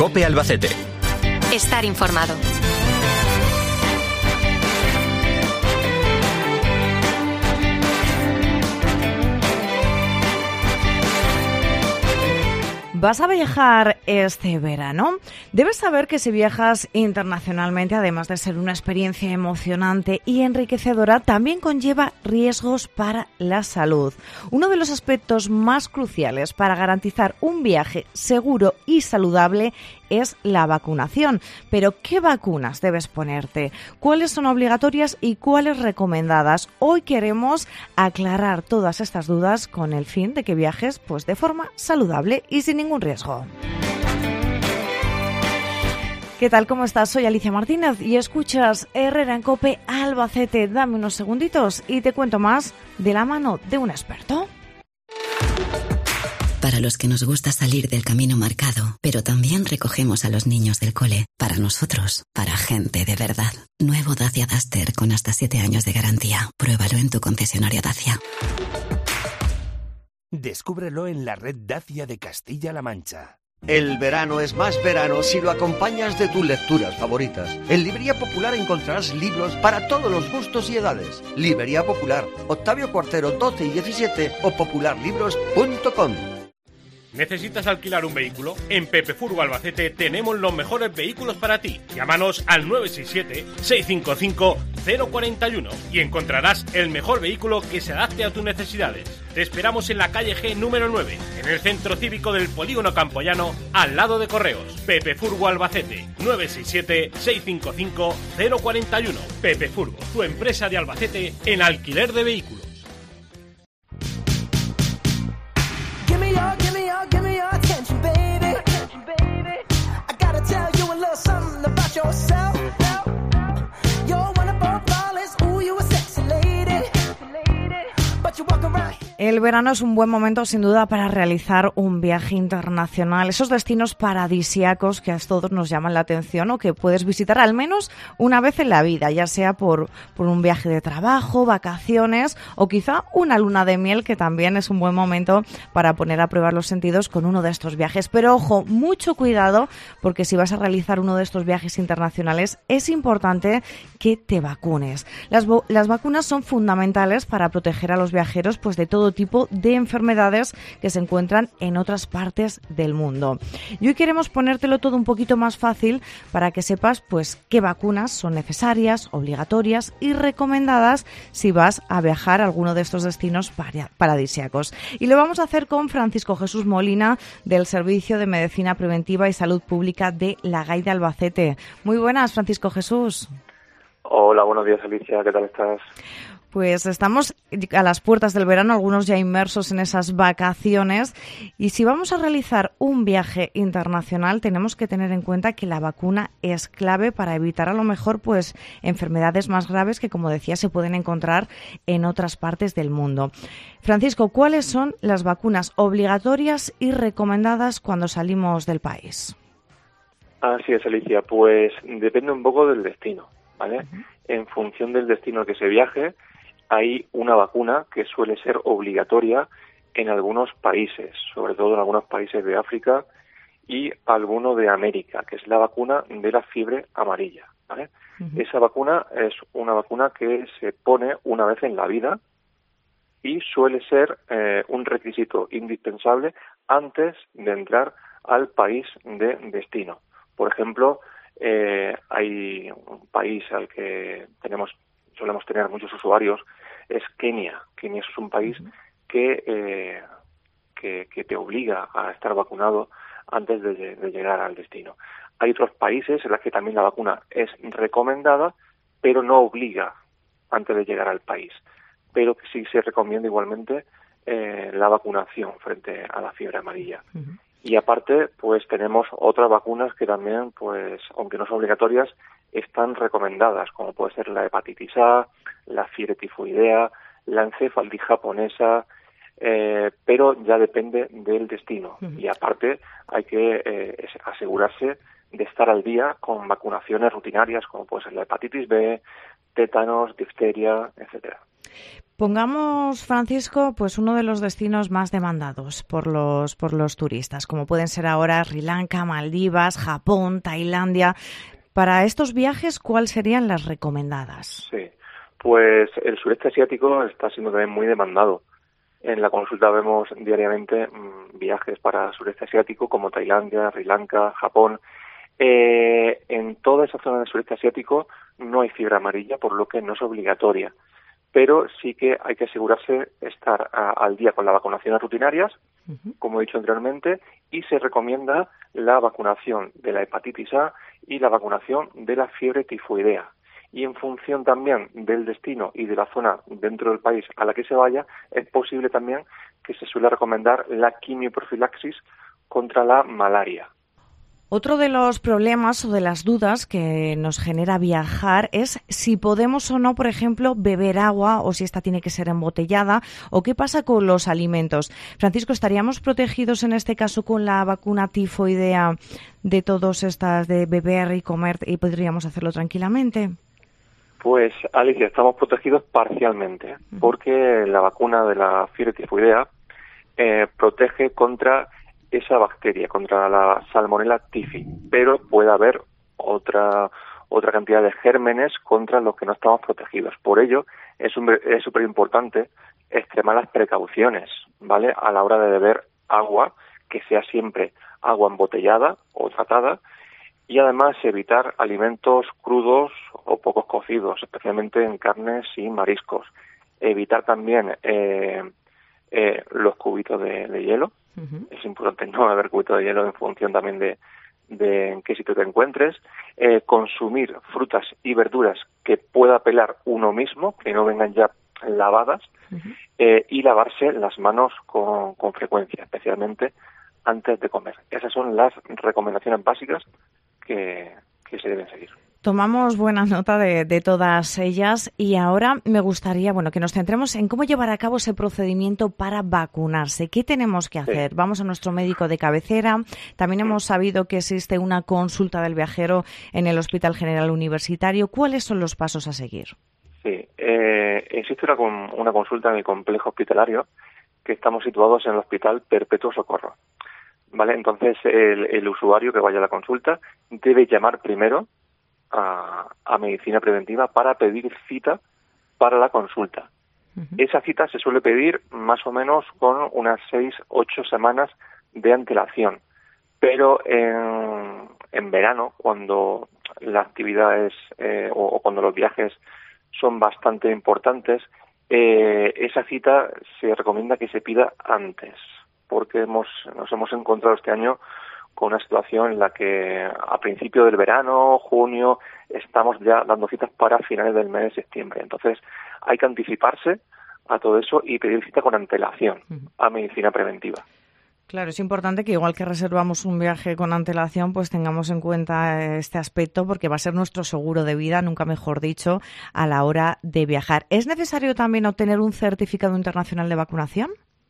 COPE Albacete. Estar informado. ¿Vas a viajar este verano? Debes saber que si viajas internacionalmente, además de ser una experiencia emocionante y enriquecedora, también conlleva riesgos para la salud. Uno de los aspectos más cruciales para garantizar un viaje seguro y saludable es la vacunación. Pero, ¿qué vacunas debes ponerte? ¿Cuáles son obligatorias y cuáles recomendadas? Hoy queremos aclarar todas estas dudas con el fin de que viajes pues de forma saludable y sin ningún riesgo. ¿Qué tal? ¿Cómo estás? Soy Alicia Martínez y escuchas Herrera en COPE Albacete. Dame unos segunditos y te cuento más de la mano de un experto. Para los que nos gusta salir del camino marcado, pero también recogemos a los niños del cole. Para nosotros, para gente de verdad. Nuevo Dacia Duster con hasta 7 años de garantía. Pruébalo en tu concesionario Dacia. Descúbrelo en la red Dacia de Castilla-La Mancha. El verano es más verano si lo acompañas de tus lecturas favoritas. En Librería Popular encontrarás libros para todos los gustos y edades. Librería Popular, Octavio Cuartero 12 y 17 o popularlibros.com. ¿Necesitas alquilar un vehículo? En Pepe Furgo Albacete tenemos los mejores vehículos para ti. Llámanos al 967-655-041 y encontrarás el mejor vehículo que se adapte a tus necesidades. Te esperamos en la calle G número 9, en el centro cívico del Polígono Campoyano, al lado de Correos. Pepe Furgo Albacete, 967-655-041. Pepe Furgo, tu empresa de Albacete en alquiler de vehículos. Give me your attention, baby. I gotta tell you a little something about yourself. You're one of our flawless, ooh, you a sexy lady. But you walk around. El verano es un buen momento, sin duda, para realizar un viaje internacional. Esos destinos paradisíacos que a todos nos llaman la atención o que puedes visitar al menos una vez en la vida, ya sea por un viaje de trabajo, vacaciones o quizá una luna de miel, que también es un buen momento para poner a prueba los sentidos con uno de estos viajes. Pero ojo, mucho cuidado, porque si vas a realizar uno de estos viajes internacionales es importante que te vacunes. Las vacunas son fundamentales para proteger a los viajeros pues de todo tipo de enfermedades que se encuentran en otras partes del mundo. Y hoy queremos ponértelo todo un poquito más fácil para que sepas pues qué vacunas son necesarias, obligatorias y recomendadas si vas a viajar a alguno de estos destinos paradisíacos. Y lo vamos a hacer con Francisco Jesús Molina, del Servicio de Medicina Preventiva y Salud Pública de la GAI de Albacete. Muy buenas, Francisco Jesús. Hola, buenos días, Alicia. ¿Qué tal estás? Pues estamos a las puertas del verano, algunos ya inmersos en esas vacaciones, y si vamos a realizar un viaje internacional tenemos que tener en cuenta que la vacuna es clave para evitar a lo mejor pues enfermedades más graves que, como decía, se pueden encontrar en otras partes del mundo. Francisco, ¿cuáles son las vacunas obligatorias y recomendadas cuando salimos del país? Así es, Alicia. Pues depende un poco del destino, ¿vale? En función del destino al que se viaje, hay una vacuna que suele ser obligatoria en algunos países, sobre todo en algunos países de África y alguno de América, que es la vacuna de la fiebre amarilla, ¿vale? Esa vacuna es una vacuna que se pone una vez en la vida y suele ser un requisito indispensable antes de entrar al país de destino. Por ejemplo, hay un país al que solemos tener muchos usuarios, es Kenia. Kenia es un país que te obliga a estar vacunado antes de llegar al destino. Hay otros países en los que también la vacuna es recomendada, pero no obliga antes de llegar al país. Pero que sí se recomienda igualmente la vacunación frente a la fiebre amarilla. Y aparte, pues tenemos otras vacunas que también, pues, aunque no son obligatorias, están recomendadas, como puede ser la hepatitis A, la fiebre tifoidea, la encefalitis japonesa, pero ya depende del destino. Y aparte hay que asegurarse de estar al día con vacunaciones rutinarias, como puede ser la hepatitis B, tétanos, difteria, etcétera. Pongamos, Francisco, pues uno de los destinos más demandados por los turistas, como pueden ser ahora Sri Lanka, Maldivas, Japón, Tailandia. Para estos viajes, ¿cuáles serían las recomendadas? Sí, pues el sureste asiático está siendo también muy demandado. En la consulta vemos diariamente viajes para el sureste asiático como Tailandia, Sri Lanka, Japón. En toda esa zona del sureste asiático no hay fiebre amarilla, por lo que no es obligatoria. Pero sí que hay que asegurarse estar al día con las vacunaciones rutinarias, como he dicho anteriormente, y se recomienda la vacunación de la hepatitis A y la vacunación de la fiebre tifoidea. Y en función también del destino y de la zona dentro del país a la que se vaya, es posible también que se suele recomendar la quimioprofilaxis contra la malaria. Otro de los problemas o de las dudas que nos genera viajar es si podemos o no, por ejemplo, beber agua o si esta tiene que ser embotellada o qué pasa con los alimentos. Francisco, ¿estaríamos protegidos en este caso con la vacuna tifoidea de todas estas de beber y comer y podríamos hacerlo tranquilamente? Pues, Alicia, estamos protegidos parcialmente porque la vacuna de la fiebre tifoidea protege contra esa bacteria, contra la Salmonella typhi, pero puede haber otra cantidad de gérmenes contra los que no estamos protegidos. Por ello, es súper importante extremar las precauciones, ¿vale? A la hora de beber agua, que sea siempre agua embotellada o tratada, y además evitar alimentos crudos o poco cocidos, especialmente en carnes y mariscos. Evitar también los cubitos de hielo. Es importante no beber cubitos de hielo en función también de en qué sitio te encuentres. Consumir frutas y verduras que pueda pelar uno mismo, que no vengan ya lavadas, y lavarse las manos con frecuencia, especialmente antes de comer. Esas son las recomendaciones básicas que se deben seguir. Tomamos buena nota de todas ellas y ahora me gustaría que nos centremos en cómo llevar a cabo ese procedimiento para vacunarse. ¿Qué tenemos que hacer? Sí. Vamos a nuestro médico de cabecera. También hemos sabido que existe una consulta del viajero en el Hospital General Universitario. ¿Cuáles son los pasos a seguir? Sí, existe una consulta en el complejo hospitalario que estamos situados en el Hospital Perpetuo Socorro. ¿Vale? Entonces, el usuario que vaya a la consulta debe llamar primero a medicina preventiva para pedir cita para la consulta. Esa cita se suele pedir más o menos con unas 6-8 semanas de antelación, pero en verano, cuando la actividad es o cuando los viajes son bastante importantes, esa cita se recomienda que se pida antes, porque nos hemos encontrado este año con una situación en la que a principio del verano, junio, estamos ya dando citas para finales del mes de septiembre. Entonces, hay que anticiparse a todo eso y pedir cita con antelación a medicina preventiva. Claro, es importante que igual que reservamos un viaje con antelación, pues tengamos en cuenta este aspecto porque va a ser nuestro seguro de vida, nunca mejor dicho, a la hora de viajar. ¿Es necesario también obtener un certificado internacional de vacunación?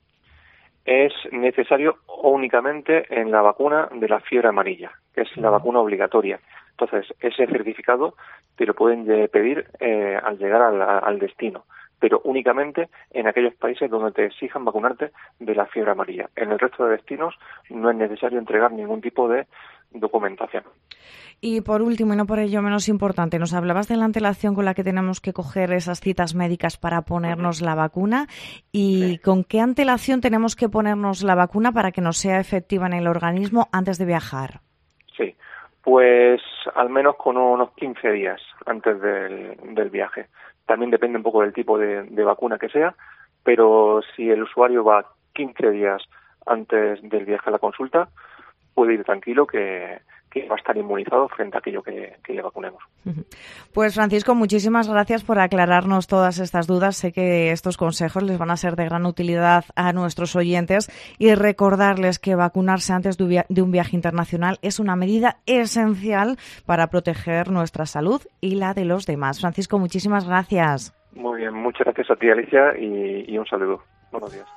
Es necesario únicamente en la vacuna de la fiebre amarilla, que es la vacuna obligatoria. Entonces, ese certificado te lo pueden pedir al llegar al destino, pero únicamente en aquellos países donde te exijan vacunarte de la fiebre amarilla. En el resto de destinos no es necesario entregar ningún tipo de documentación. Y por último, y no por ello menos importante, nos hablabas de la antelación con la que tenemos que coger esas citas médicas para ponernos la vacuna y ¿con qué antelación tenemos que ponernos la vacuna para que nos sea efectiva en el organismo antes de viajar? Sí, pues al menos con unos 15 días antes del viaje. También depende un poco del tipo de vacuna que sea, pero si el usuario va 15 días antes del viaje a la consulta, puede ir tranquilo que va a estar inmunizado frente a aquello que le vacunemos. Pues Francisco, muchísimas gracias por aclararnos todas estas dudas. Sé que estos consejos les van a ser de gran utilidad a nuestros oyentes y recordarles que vacunarse antes de un viaje internacional es una medida esencial para proteger nuestra salud y la de los demás. Francisco, muchísimas gracias. Muy bien, muchas gracias a ti, Alicia, y un saludo. Buenos días.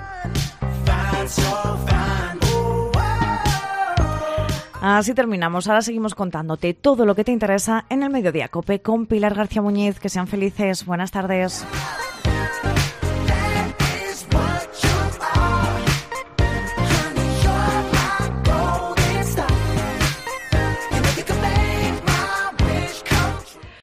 Así terminamos. Ahora seguimos contándote todo lo que te interesa en el Mediodía COPE con Pilar García Muñiz. Que sean felices. Buenas tardes.